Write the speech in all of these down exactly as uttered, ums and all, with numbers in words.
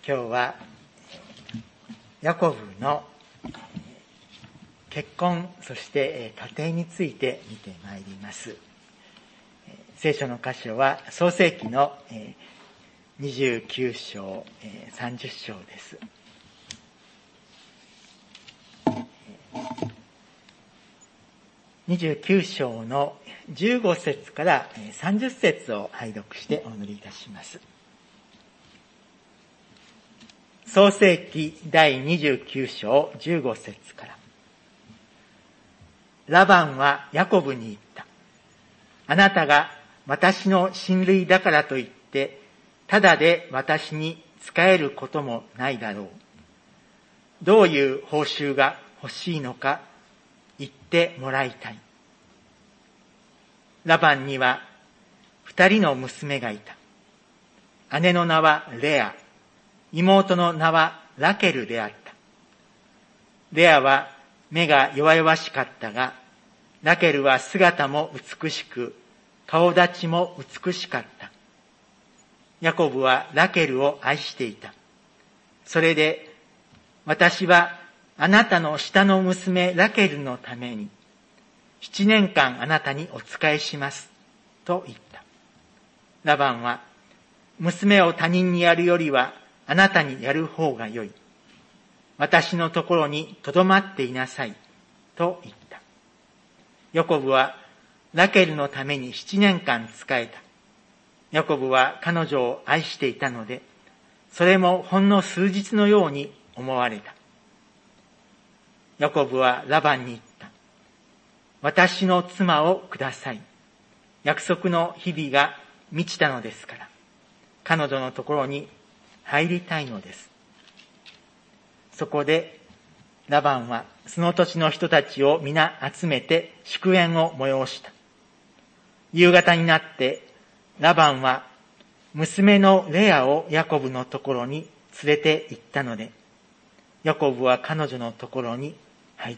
今日はヤコブの結婚そして家庭について見てまいります。聖書の箇所は創世記のにじゅうきゅう章さんじゅっ章です。にじゅうきゅう章のじゅうご節からさんじゅっ節を拝読してお祈りいたします。創世記第にじゅうきゅう章じゅうご節から。ラバンはヤコブに言った。あなたが私の親類だからといって、ただで私に仕えることもないだろう。どういう報酬が欲しいのか言ってもらいたい。ラバンには二人の娘がいた。姉の名はレア、妹の名はラケルであった。レアは目が弱々しかったが、ラケルは姿も美しく、顔立ちも美しかった。ヤコブはラケルを愛していた。それで、私はあなたの下の娘ラケルのために、七年間あなたにお仕えします、と言った。ラバンは、娘を他人にやるよりは、あなたにやる方がよい。私のところに留まっていなさい、と言った。ヤコブはラケルのために七年間仕えた。ヤコブは彼女を愛していたので、それもほんの数日のように思われた。ヤコブはラバンに言った。私の妻をください。約束の日々が満ちたのですから、彼女のところに入りたいのです。そこでラバンはその土地の人たちを皆集めて祝宴を催した。夕方になってラバンは娘のレアをヤコブのところに連れて行ったので、ヤコブは彼女のところに入った。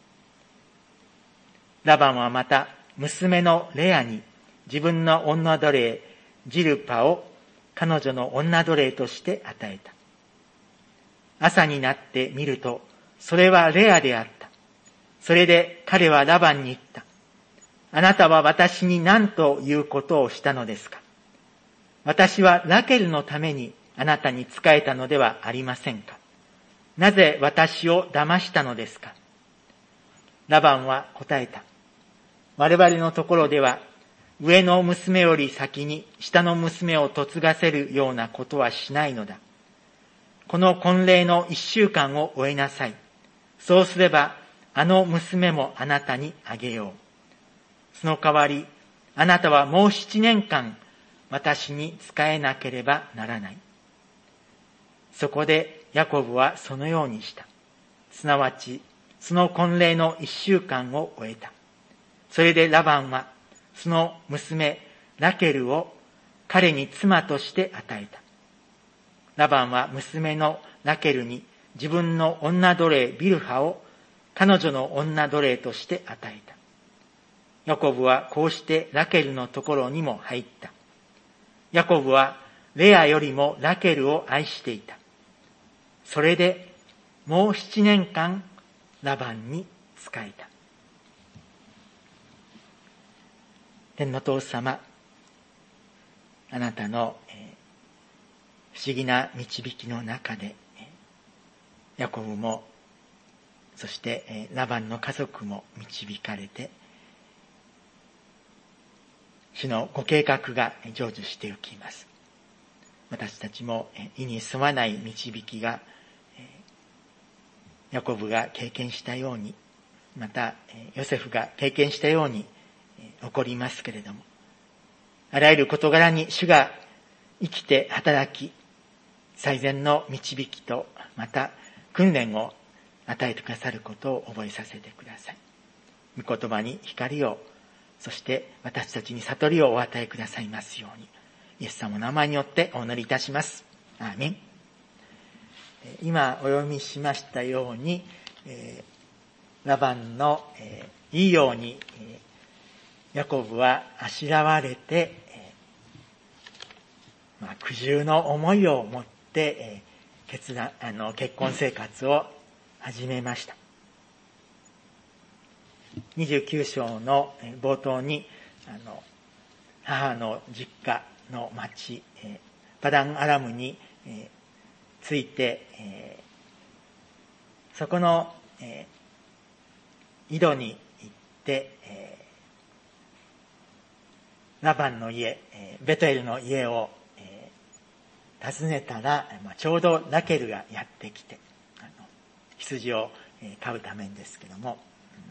ラバンはまた娘のレアに自分の女奴隷ジルパを彼女の女奴隷として与えた。朝になって見ると、それはレアであった。それで彼はラバンに言った。あなたは私に何ということをしたのですか。私はラケルのためにあなたに仕えたのではありませんか。なぜ私を騙したのですか。ラバンは答えた。我々のところでは、上の娘より先に下の娘を嫁がせるようなことはしないのだ。この婚礼の一週間を終えなさい。そうすれば、あの娘もあなたにあげよう。その代わり、あなたはもう七年間、私に仕えなければならない。そこでヤコブはそのようにした。すなわち、その婚礼の一週間を終えた。それでラバンは、その娘ラケルを彼に妻として与えた。ラバンは娘のラケルに自分の女奴隷ビルハを彼女の女奴隷として与えた。ヤコブはこうしてラケルのところにも入った。ヤコブはレアよりもラケルを愛していた。それでもう七年間ラバンに仕えた。天の父様、あなたの不思議な導きの中で、ヤコブも、そしてラバンの家族も導かれて、主のご計画が成就していきます。私たちも意に沿わない導きが、ヤコブが経験したように、またヨセフが経験したように、起こりますけれども、あらゆる事柄に主が生きて働き、最善の導きとまた訓練を与えてくださることを覚えさせてください。御言葉に光を、そして私たちに悟りをお与えくださいますように、イエス様の名前によってお祈りいたします。アーメン。今お読みしましたように、ラバンのいいようにヤコブはあしらわれて、まあ、苦渋の思いを持って、 決断、あの、結婚生活を始めました。にじゅうきゅう章の冒頭に、あの、母の実家の町、パダンアラムについて、そこの井戸に行って、ラバンの家、ベトエルの家を訪ねたら、ちょうどラケルがやってきて、あの羊を飼うためですけども、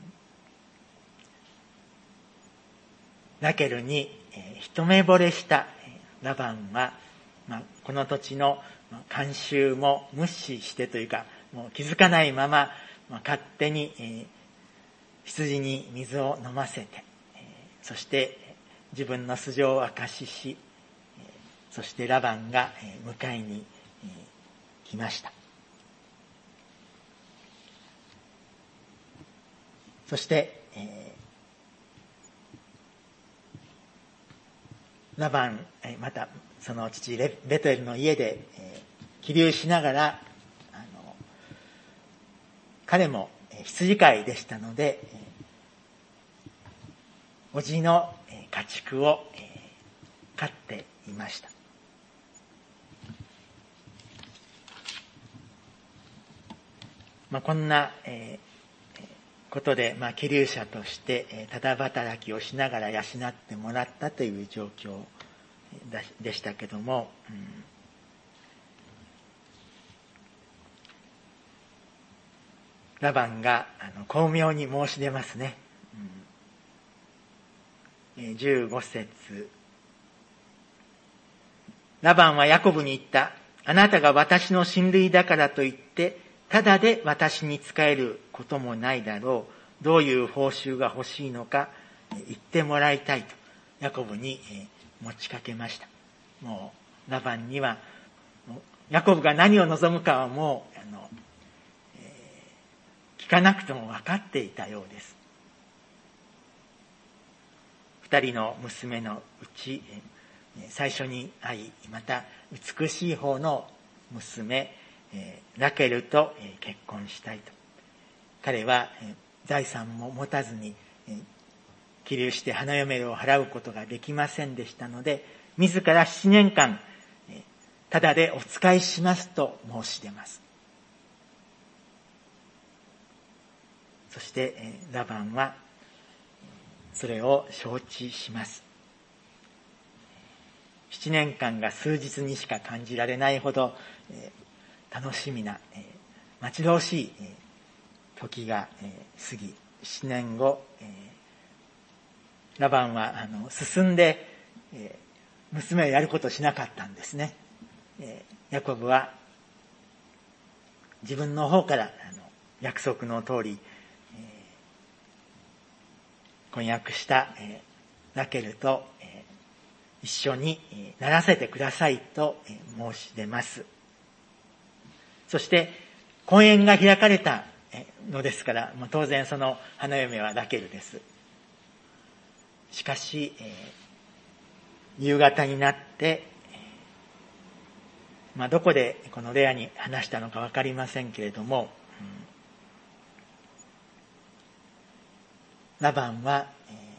ラケルに一目惚れしたラバンは、まあ、この土地の慣習も無視してというか、もう気づかないまま、まあ、勝手に、えー、羊に水を飲ませて、えー、そして自分の素性を明かしし、えー、そしてラバンが、えー、迎えに、えー、来ました。そして、えーラバン、またその父ベトエルの家で起立しながら、あの彼も羊飼いでしたので、おじの家畜を飼っていました。まあ、こんなことで、まあ、気流者としてただ働きをしながら養ってもらったという状況でしたけども、うん、ラバンがあの巧妙に申し出ますね。うん、じゅうご節、ラバンはヤコブに言った。あなたが私の親類だからといってただで私に仕えることもないだろう。どういう報酬が欲しいのか言ってもらいたいとヤコブに持ちかけました。もうラバンにはヤコブが何を望むかはもうあの、えー、聞かなくとも分かっていたようです。二人の娘のうち最初に会い、また美しい方の娘ラケルと結婚したいと。彼は財産も持たずに起立して花嫁を払うことができませんでしたので、自ら七年間ただでお仕えしますと申し出ます。そしてラバンはそれを承知します。七年間が数日にしか感じられないほど楽しみな待ち遠しい時が過ぎ、七年後ラバンはあの進んで娘をやることをしなかったんですね。ヤコブは自分の方からあの約束の通り婚約したラケルと一緒にならせてくださいと申し出ます。そして婚宴が開かれたのですから、当然その花嫁はラケルです。しかし、夕方になって、まあ、どこでこのレアに話したのか分かりませんけれども、ラバンは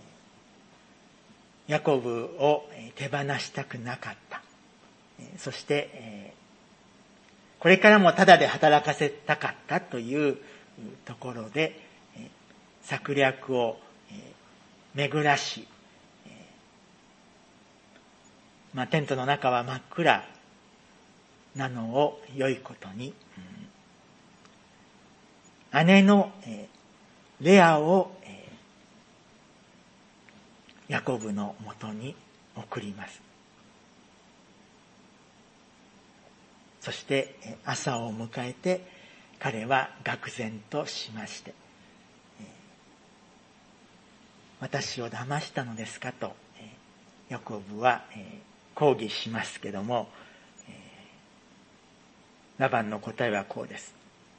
ヤコブを手放したくなかった。そしてこれからもただで働かせたかったというところで策略を巡らし、まあ、テントの中は真っ暗なのを良いことに、姉のレアをヤコブのもとに送ります。そして朝を迎えて彼は愕然としまして、私を騙したのですかとヤコブは抗議しますけども、ラバンの答えはこうです。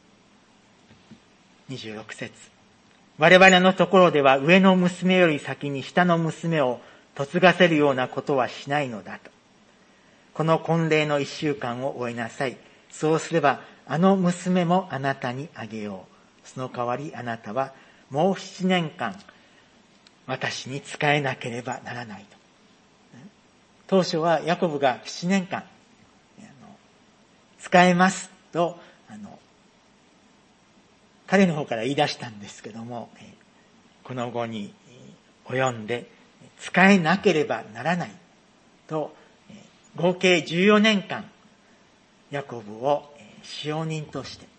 にじゅうろく節、我々のところでは上の娘より先に下の娘を嫁がせるようなことはしないのだと。この婚礼の一週間を終えなさい。 そうすればあの娘もあなたにあげよう。その代わりあなたはもう七年間私に仕えなければならないと。当初はヤコブが七年間仕えますとあの彼の方から言い出したんですけども、この後に及んで仕えなければならないと、合計じゅうよねんかんヤコブを使用人として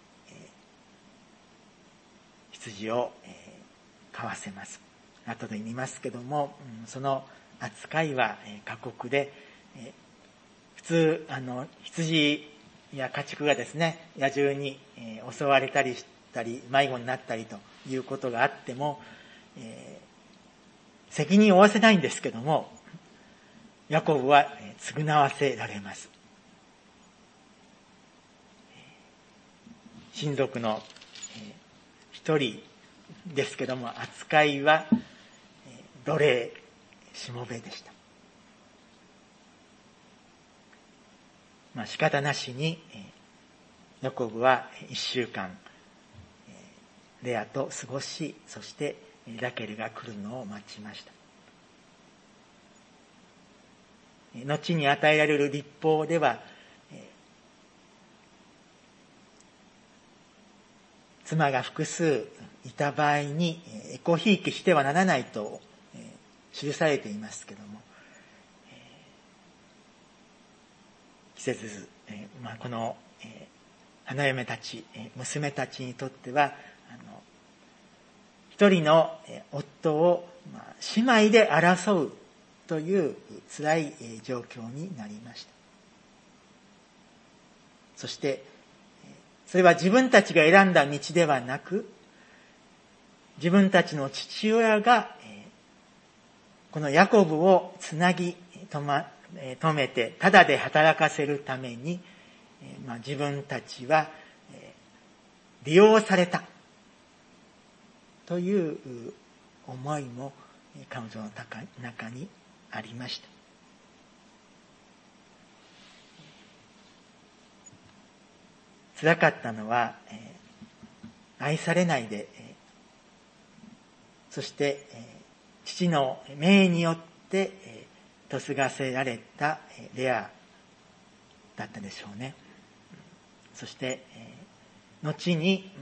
羊を飼わせます。後で言いますけども、その扱いは過酷で、普通あの羊や家畜がですね、野獣に襲われたりしたり迷子になったりということがあっても、えー、責任を負わせないんですけども、ヤコブは償わせられます。親族の一人ですけども、扱いは奴隷しもべでした。まあ仕方なしにヤコブは一週間レアと過ごし、そしてラケルが来るのを待ちました。後に与えられる律法では、妻が複数いた場合にエコひいきしてはならないと記されていますけども、季節、まあ、この花嫁たち、娘たちにとっては、あの一人の夫を姉妹で争うという辛い状況になりました。そしてそれは自分たちが選んだ道ではなく、自分たちの父親がこのヤコブをつなぎ止めてただで働かせるために、まあ、自分たちは利用されたという思いも彼女の中にありました。辛かったのは、愛されないで、そして父の命によって嫁がせられたレアだったでしょうね。そして後に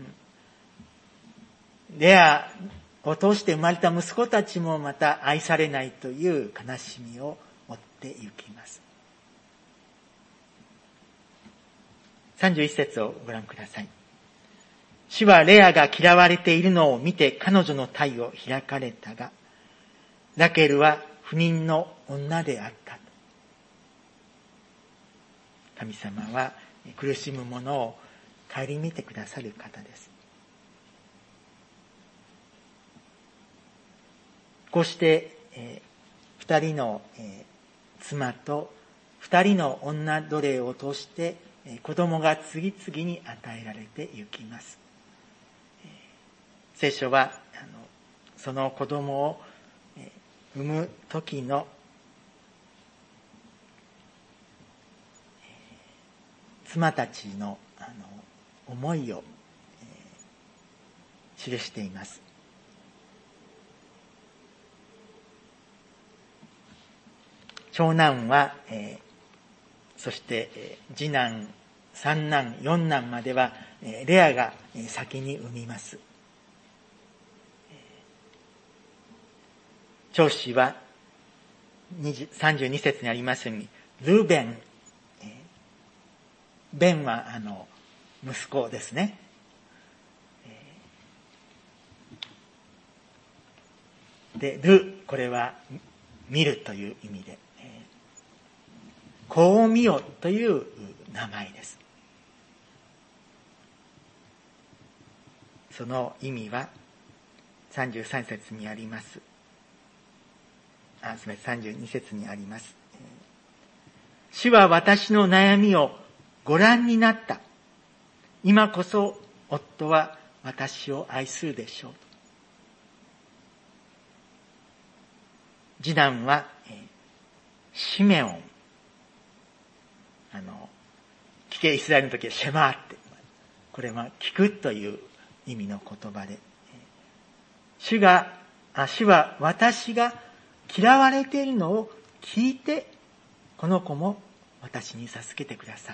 レアを通して生まれた息子たちもまた愛されないという悲しみを負ってゆきます。さんじゅういち節をご覧ください。主はレアが嫌われているのを見て彼女の体を開かれたが、ラケルは不妊の女であった。神様は苦しむ者を顧みてくださる方です。こうして、えー、二人の、えー、妻と二人の女奴隷を通して子供が次々に与えられてゆきます。聖書はあのその子供を産む時の妻たちのあの思いを記しています。長男は、えー、そして、えー、次男、三男、四男までは、えー、レアが先に産みます。長子はさんじゅうに節にありますように、ルベン、えー、ベンはあの息子ですね。で、ル、これは見るという意味で、子を見よという名前です。その意味はさんじゅうさん節にあります。あ、すみません、さんじゅうに節にあります。主は私の悩みをご覧になった。今こそ夫は私を愛するでしょう。次男はシメオン。あの聞けイスラエルの時はシェマーって、これは聞くという意味の言葉で、主が、あ主は私が嫌われているのを聞いて、この子も私に授けてくださった。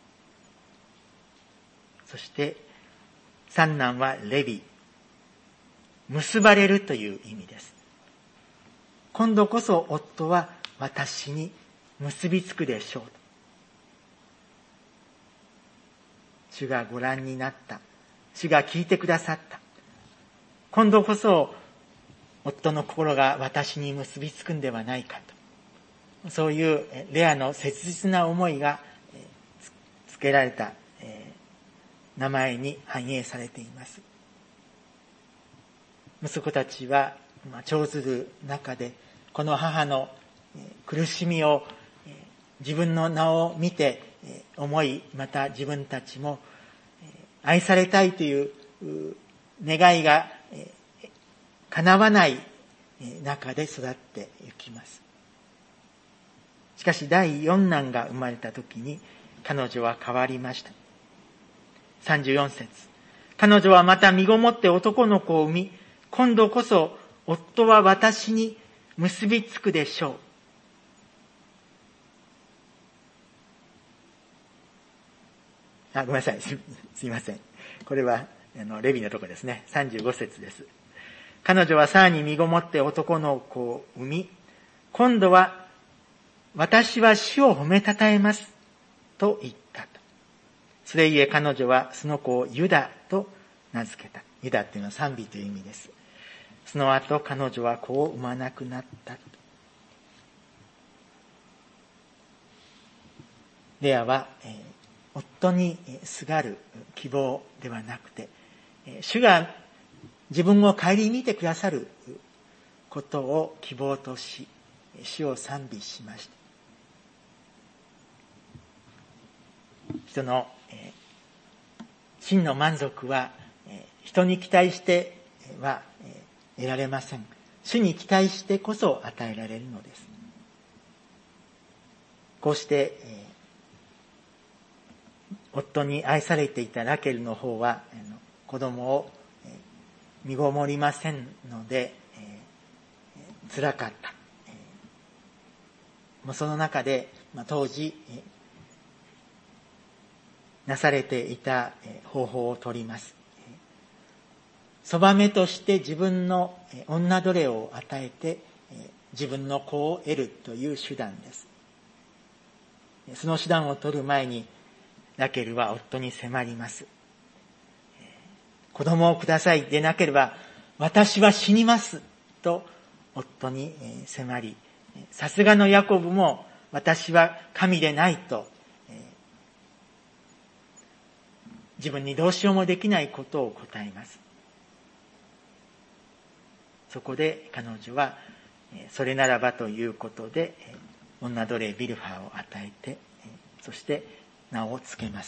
そして三男はレビ、結ばれるという意味です。今度こそ夫は私に結びつくでしょう。主がご覧になった。主が聞いてくださった。今度こそ夫の心が私に結びつくんではないかと。そういうレアの切実な思いがつけられた名前に反映されています。息子たちは長ずる中でこの母の苦しみを自分の名を見て思い、また自分たちも愛されたいという願いが叶わない中で育っていきます。しかし第四男が生まれた時に彼女は変わりました。さんじゅうよん節、彼女はまた身ごもって男の子を産み、今度こそ夫は私に結びつくでしょう。あ、ごめんなさい。す, すいません。これは、あの、レビのとこですね。さんじゅうご節です。彼女はさらに身ごもって男の子を産み、今度は、私は主を褒めたたえます。と言ったと。それゆえ彼女はその子をユダと名付けた。ユダっていうのは賛美という意味です。その後、彼女は子を産まなくなったと。レアは、えー夫にすがる希望ではなくて、主が自分を顧みてくださることを希望とし、主を賛美しました。人の真の満足は人に期待しては得られません。主に期待してこそ与えられるのです。こうして夫に愛されていたラケルの方は子供を身ごもりませんので辛かった。その中で当時なされていた方法を取ります。そばめとして自分の女奴隷を与えて自分の子を得るという手段です。その手段を取る前にラケルは夫に迫ります。子供をくださいでなければ私は死にますと夫に迫り、さすがのヤコブも私は神でないと自分にどうしようもできないことを答えます。そこで彼女はそれならばということで女奴隷ビルファーを与えて、そして名をつけます。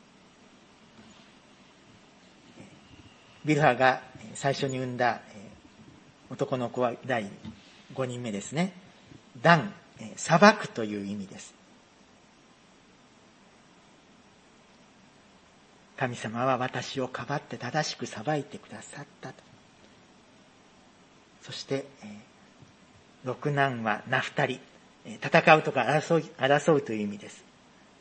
ビルハが最初に産んだ男の子はだいごにんめですね。ダン、裁くという意味です。神様は私をかばって正しく裁いてくださったと。そして六男はナフタリ、戦うとか争い、争うという意味です。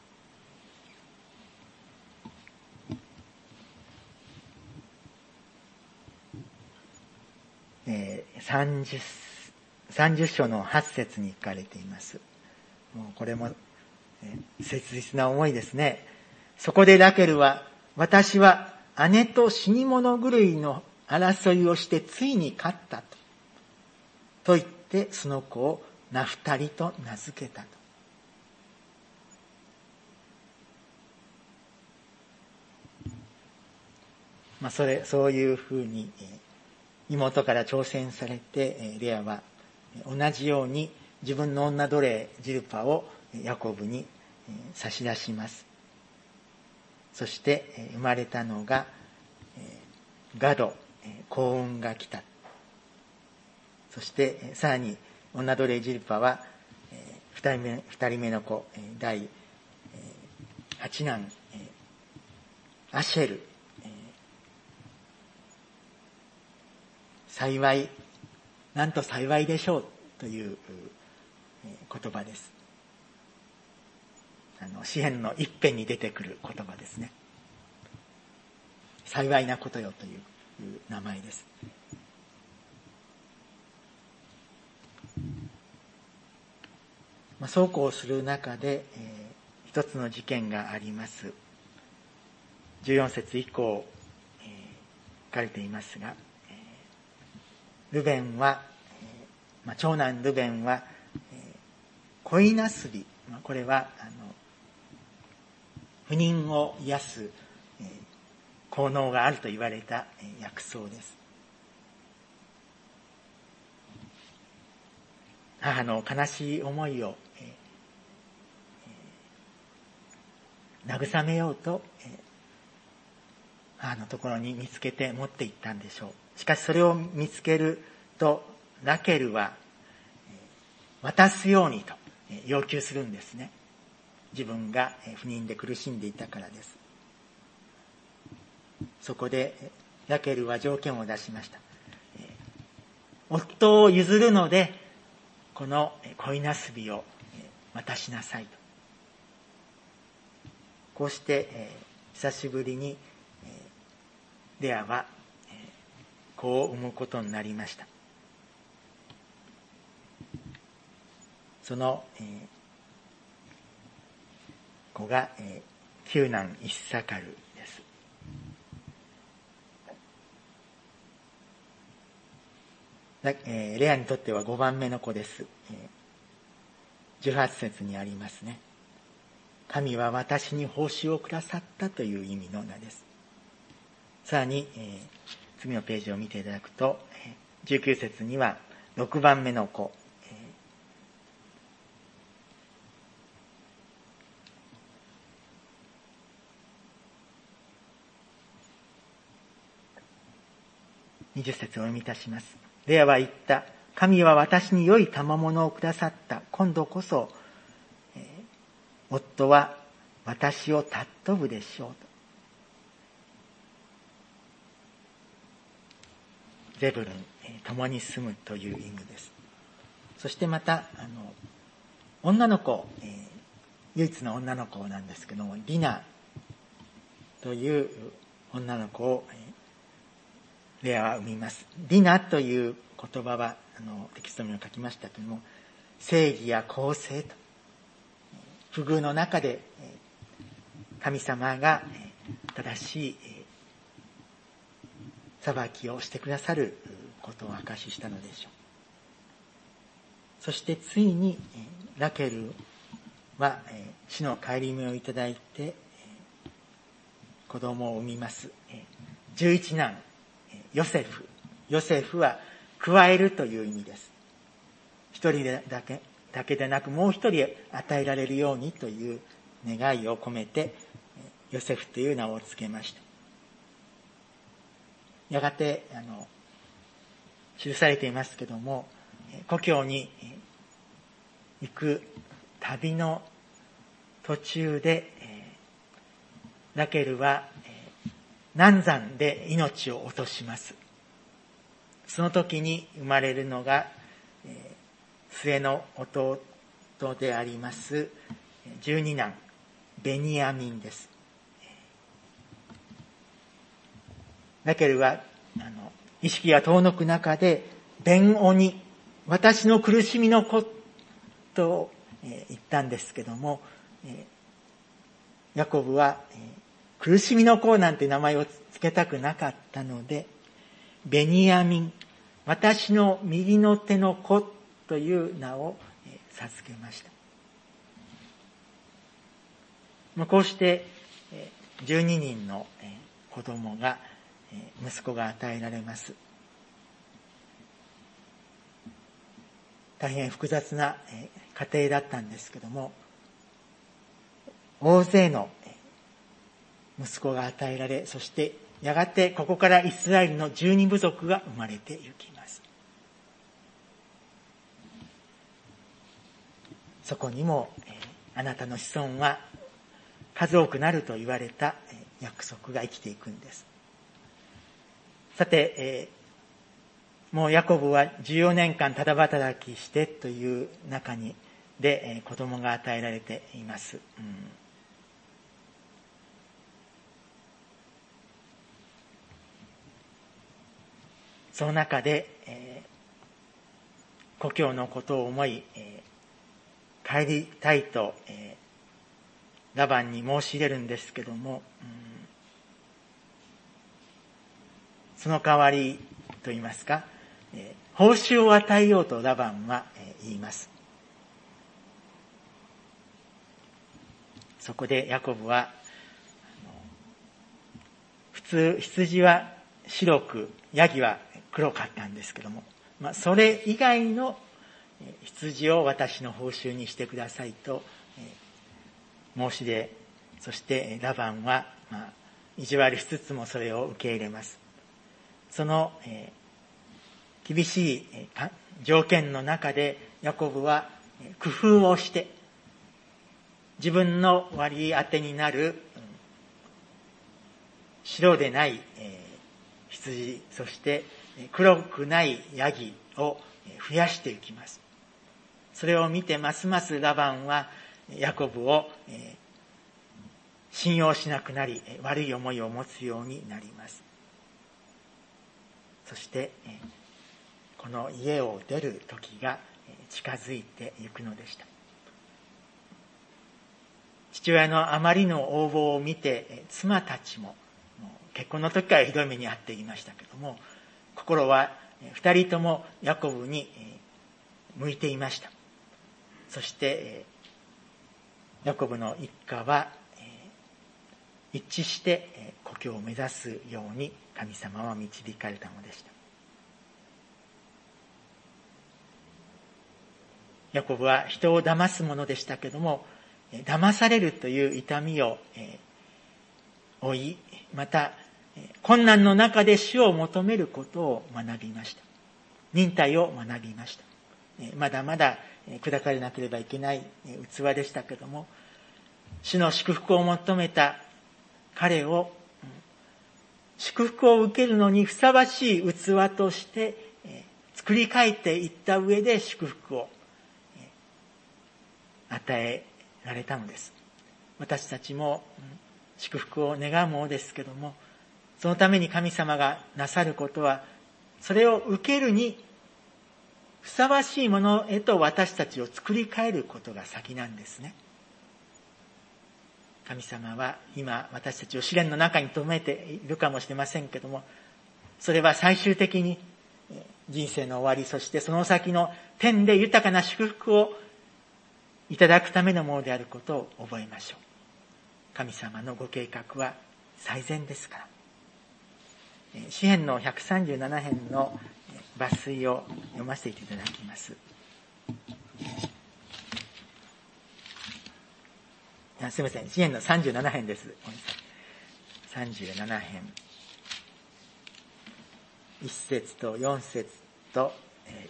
さんじゅう、さんじゅう章のはち節に書かれています。もうこれも、えー、切実な思いですね。そこでラケルは、私は姉と死に物狂いの争いをしてついに勝ったと。と言ってその子をナフタリと名付けたと。まあそれ、そういうふうに、えー妹から挑戦されてレアは同じように自分の女奴隷ジルパをヤコブに差し出します。そして生まれたのがガド、幸運が来た。そしてさらに女奴隷ジルパは二人目、二人目の子第八男、えー、アシェル、えー、幸い、なんと幸いでしょうという、えー、言葉です。あの詩篇の一編に出てくる言葉ですね。幸いなことよという名前です。まあ、そうこうする中で、えー、一つの事件があります。じゅうよん節以降、えー、書かれていますが、えー、ルベンは、えーまあ、長男ルベンは、えー、恋なすび、まあ、これはあの不妊を癒す、えー、効能があると言われた、えー、薬草です。母の悲しい思いを、えーえー、慰めようと、えー、母のところに見つけて持って行ったんでしょう。しかしそれを見つけるとラケルは、えー、渡すようにと、えー、要求するんですね。自分が不妊で苦しんでいたからです。そこでラケルは条件を出しました。えー、夫を譲るのでこの恋なすびを渡しなさいと。こうして、えー、久しぶりに、えー、レアは、えー、子を産むことになりました。その、えー、子が、えー、九男イッサカルです。えー、レアにとってはごばんめの子です。えー、じゅうはち節にありますね。神は私に報酬をくださったという意味の名です。さらに、えー、次のページを見ていただくと、えー、じゅうきゅう節にはろくばんめの子、えー、にじゅう節を読みいたします。レアは言った。神は私に良い賜物をくださった。今度こそ、えー、夫は私を尊ぶでしょうと。ゼブルン、えー、共に住むという意味です。そしてまた、あの、女の子、えー、唯一の女の子なんですけども、リナという女の子を、えー、レアは産みます。リナという言葉は、あの、テキストにも書きましたけども、正義や公正と、不遇の中で、神様が正しい裁きをしてくださることを証ししたのでしょう。そしてついに、ラケルは死の顧みをいただいて、子供を産みます。十一男、ヨセフ。ヨセフは加えるという意味です。一人だけ、だけでなくもう一人与えられるようにという願いを込めて、ヨセフという名を付けました。やがて、あの、記されていますけども、故郷に行く旅の途中で、ラケルは難産で命を落とします。その時に生まれるのが、末の弟であります十二男ベニヤミンです。ラケルはあの意識が遠のく中でベンオニ、私の苦しみの子と、えー、言ったんですけども、えー、ヤコブは、えー、苦しみの子なんて名前をつけたくなかったので、ベニヤミン、私の右の手の子という名を、えー、授けました。まあ、こうして、えー、じゅうににんの、えー、子供が、えー、息子が与えられます。大変複雑な家庭だったんですけども、大勢の息子が与えられ、そしてやがてここからイスラエルの十二部族が生まれていきます。そこにもあなたの子孫は数多くなると言われた約束が生きていくんです。さて、えー、もうヤコブはじゅうよねんかんただ働きしてという中にで、えー、子供が与えられています。うん、その中で、えー、故郷のことを思い、えー、帰りたいと、えー、ラバンに申し入れるんですけども、うん、その代わりと言いますか、えー、報酬を与えようとラバンは、えー、言います。そこでヤコブは、普通羊は白く、ヤギは黒かったんですけども、まあ、それ以外の羊を私の報酬にしてくださいと申し出、そしてラバンは、まあ、意地悪しつつもそれを受け入れます。その、えー、厳しい条件の中でヤコブは工夫をして自分の割り当てになる白でない、えー、羊、そして黒くないヤギを増やしていきます。それを見てますますラバンはヤコブを、えー、信用しなくなり、悪い思いを持つようになります。そして、えー、この家を出る時が近づいていくのでした。父親のあまりの横暴を見て、妻たちも結婚の時からひどい目に遭っていましたけども、心は二人ともヤコブに向いていました。そしてヤコブの一家は一致して故郷を目指すように神様は導かれたのでした。ヤコブは人を騙すものでしたけども、騙されるという痛みを負い、また困難の中で主を求めることを学びました。忍耐を学びました。まだまだ砕かれなければいけない器でしたけども、主の祝福を求めた彼を祝福を受けるのにふさわしい器として作り変えていった上で祝福を与えられたのです。私たちも祝福を願うものですけども、そのために神様がなさることは、それを受けるにふさわしいものへと私たちを作り変えることが先なんですね。神様は今私たちを試練の中に留めているかもしれませんけども、それは最終的に人生の終わり、そしてその先の天で豊かな祝福をいただくためのものであることを覚えましょう。神様のご計画は最善ですから。詩編のひゃくさんじゅうなな編の抜粋を読ませていただきます。あ、すみません。詩編のさんじゅうなな編です。ごめんなさい。さんじゅうなな編。いち節とよん節と、え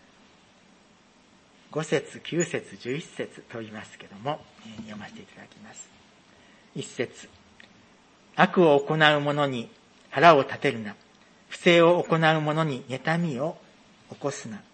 ー、ご節、きゅう節、じゅういち節と言いますけども、えー、読ませていただきます。いち節。悪を行う者に腹を立てるな。不正を行う者に妬みを起こすな。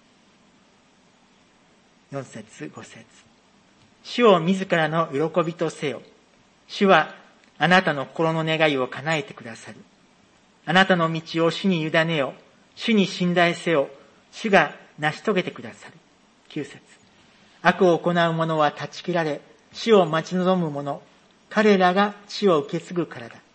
よん節、ご節。主を自らの喜びとせよ。主はあなたの心の願いを叶えてくださる。あなたの道を主に委ねよ。主に信頼せよ。主が成し遂げてくださる。きゅう節。悪を行う者は断ち切られ、死を待ち望む者、彼らが死を受け継ぐからだ。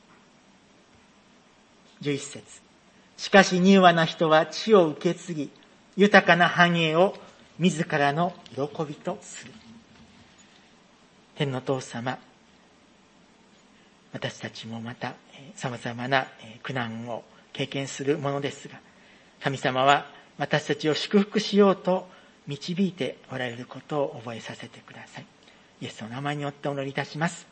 じゅういち節。しかし柔和な人は地を受け継ぎ、豊かな繁栄を自らの喜びとする。天の父様、私たちもまた様々な苦難を経験するものですが、神様は私たちを祝福しようと導いておられることを覚えさせてください。イエスの名前によってお祈りいたします。